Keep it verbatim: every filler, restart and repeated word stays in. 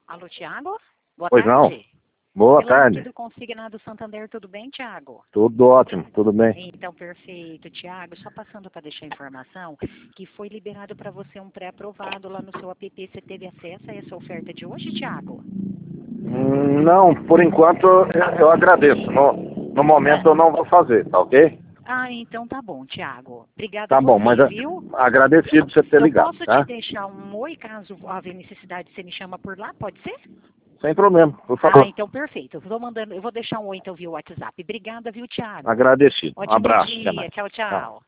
Alô, Tiago? Boa Pois não. tarde. Boa Pelo tarde. do Consignado Santander, tudo bem, Tiago? Tudo ótimo, tudo bem. Então, perfeito, Tiago. Só passando para deixar a informação que foi liberado para você um pré-aprovado lá no seu app. Você teve acesso a essa oferta de hoje, Tiago? Hum, Não, por enquanto eu, eu agradeço. No, no momento eu não vou fazer, tá ok? Ah, então tá bom, Tiago. Obrigada a Tá bom, você, mas a- viu? agradecido por você ter Eu ligado, posso tá? te deixar um oi caso haver necessidade, você me chama por lá, pode ser? Sem problema, por Ah, favor. então perfeito. Eu vou mandando, eu vou deixar um oi então via WhatsApp. Obrigada, viu, Tiago? Agradecido. Um Ótimo abraço. Até dia. mais. Tchau, Tchau. tchau.